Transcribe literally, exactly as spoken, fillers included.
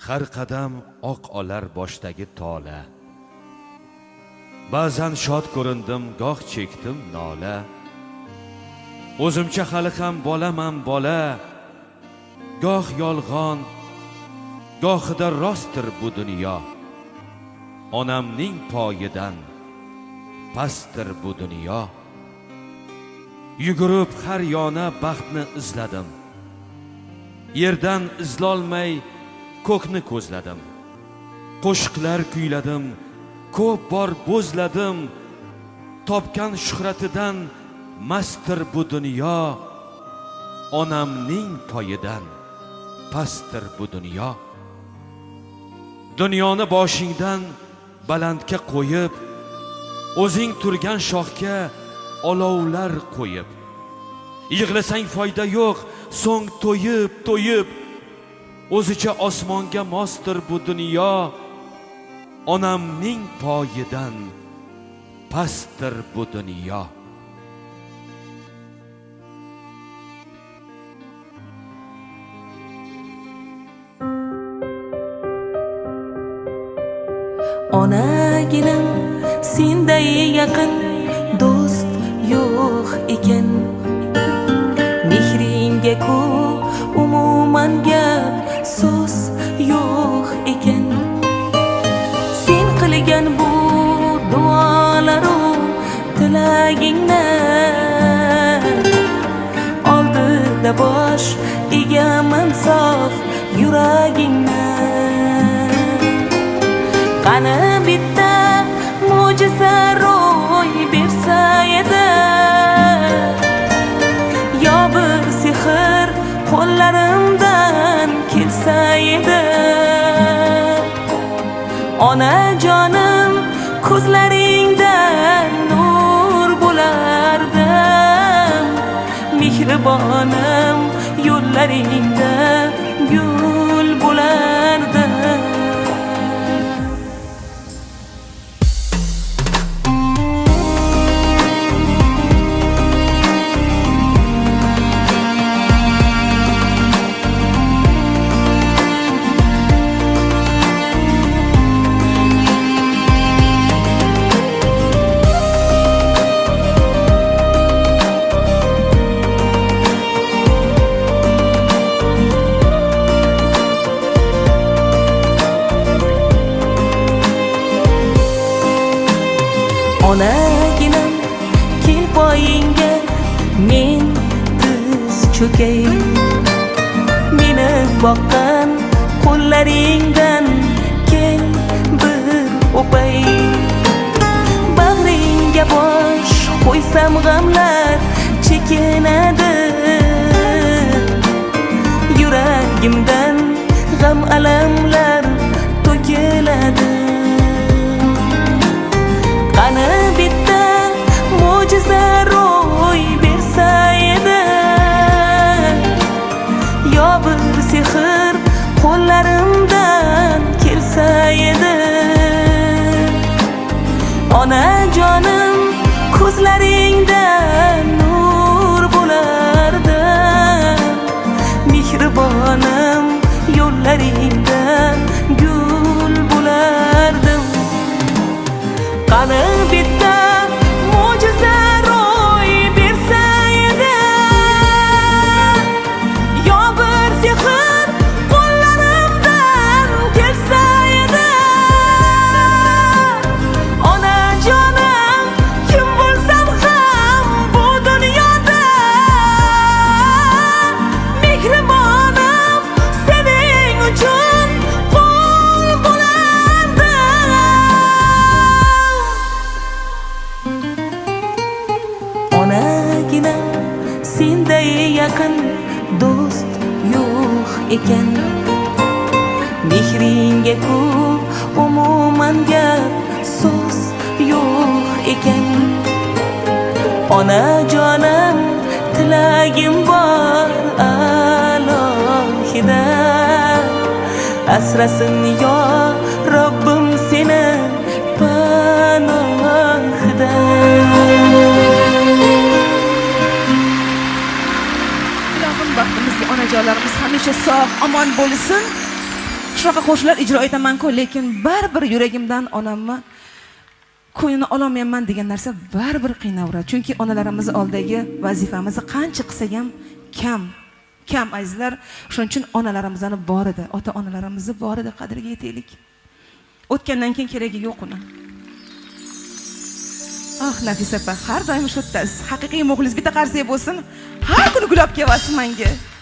har qadam oq olar boshdagi tola. Ba'zan shod ko'rindim, goh chekdim nola. O'zimcha hali ham bolaman bola. Goh yolg'on, gohida rostdir bu dunyo. Onamning poyidan pastdir bu dunyo. Yugurib har yona baxtni izladim. Yerdan izlolmay ko'kni ko'zladim. Qo'shiqlar kuyladim, ko'p bor bo'zladim. Topgan shuhratidan mastdir bu dunyo. Onamning poyidan pastdir bu dunyo. Dunyoni boshingdan balandga qo'yib, o'zing turgan shoxga olovlar qo'yib, yig'lasang foyda yo'q, so'ng to'yib to'yib, o'zicha osmonga mosdir bu dunyo. Onamning poyidan pastdir bu dunyo. Onaginim senday yaqin do'st yo'q ekan. Mehringga ku umuman gap so'z yo'q ekan. Sen qilgan bu duolaru tilagingni oldida bosh egaman sof yuragingni. Qani bitta mo'jiza ro'y bersa edi, yo bir sehr qo'llarimdan kelsa edi. Onajonim ko'zlaringdan nur bo'lardim, mehribonim yo'llaringda gul bo'lardim. Onaginam kel poyingga men tiz cho'kay. Meni boqqan qo'llaringdan kel bir o'pay. Bag'ringga bosh qo'ysam g'amlar chekinadi. Yuragimdan g'am alamlar to'kiladi. Qani bitta mo'jiza ro'y bersa edi, yo bir sehr qo'llarimdan kelsa edi. Onajonim ko'zlaringdan nur bo'lardim, mehribonim yo'llaringdan gul bo'lardim. Qani bitta mo'jiza ro'y bersa edi, yo bir sehr qo'llarimdan kelsa edi. Onajonim kim bo'lsam ham bu dunyoda, mehribonim sening uchun qul bo'lardim. Onaginam senday yaqin do'st yo'q ekan. Mehringga ku umuman gap so'z yo'q ekan. Onajonim tilagim bor alohida, asrasin yo Robbim seni panohida. Ilohim baxtimizga onajonlarimiz hamisha sog' omon bo'lsin. shunaqa qo'shiqlar ijro etaman-ku, lekin baribir yuragimdan onamni ko'nglini ololmayman degan narsa baribir qiynaveradi. Chunki onalarimiz oldidagi vazifamizni qancha qilsak ham kam. Kam azizlar. Shuning uchun onalarimizni bor edi, ota-onalarimizni bor edi, qadriga yetaylik. O'tgandan keyin keragi yo'q uni. Ah, Nafisa opa, har doim shu yertasiz. Haqiqiy muxlis bitta qarsak bo'lsin, har kuni gulab kelasiz menga.